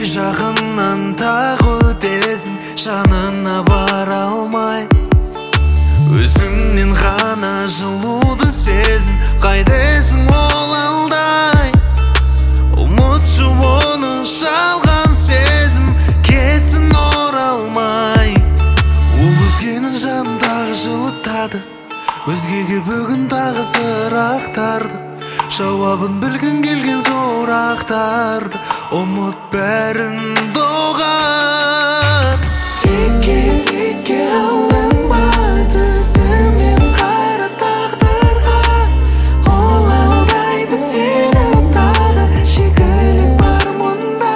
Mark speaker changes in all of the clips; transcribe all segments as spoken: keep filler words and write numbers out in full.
Speaker 1: жағынан тағы өтесің, жанына бара алмай. Өзіңнен ғана жылуды сезін, қайдесің ол алдай. Ұмытшы оны жалған сезім, кетсін оралмай. Ол өзгенің жанындағы жылытады, өзгеге бүгін тағы сырақтарды. Жауабын білгін келген сұрақтарды, ұмыт бәрін доғар. Текке текке алынба түсімен қара тағдырға. Ол алдайды сені тағы, шикілік бар мұнда.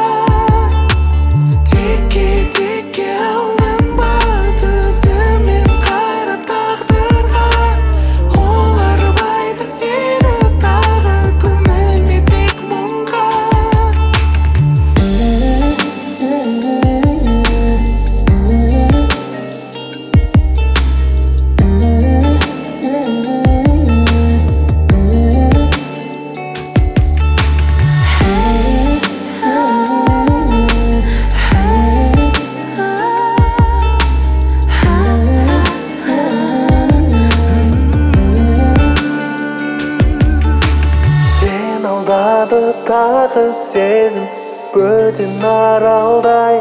Speaker 1: Текке текке алынба түсімен қара тағдырға. Ол арбайды сені тағы, көңілме тек мұңға. Сен алдады тағы сезім, бөтен аралдай.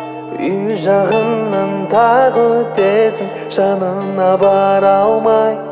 Speaker 1: Үй жағынан тағы өтесің, жанына бара алмай.